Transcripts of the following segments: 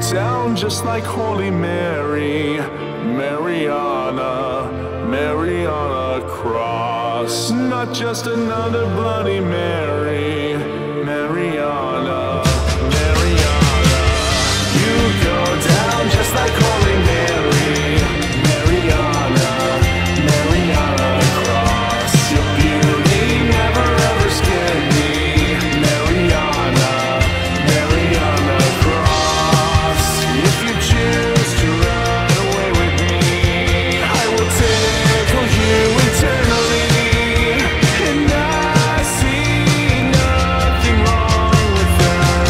down just like Holy Mary, Mariana, Mariana Cross. Not just another Bloody Mary, Mariana, Mariana. You go down just like Holy Mary, Mariana, Mariana Cross. Your beauty never ever scared me, Mariana, Mariana Cross. If you choose to run away with me, I will tickle you eternally, and I see nothing wrong with that.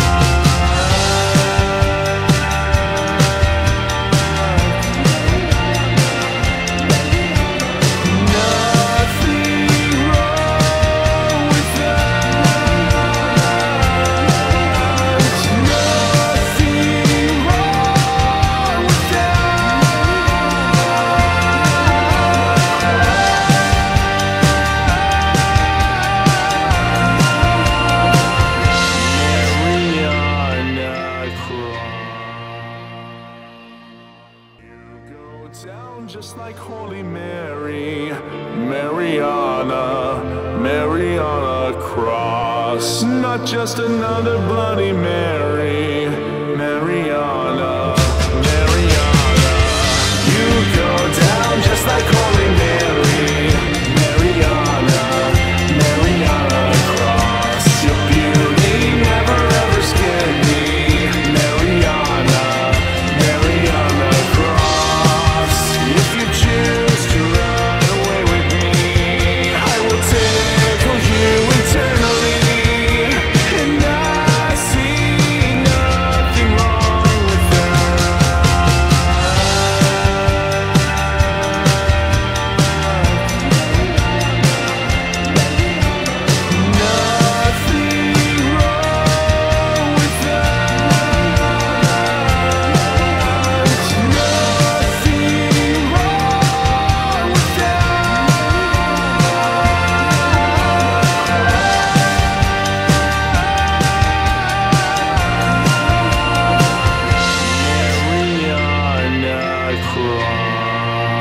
Nothing wrong with down just like Holy Mary, Mariana, Mariana Cross. Not just another Bloody Mary.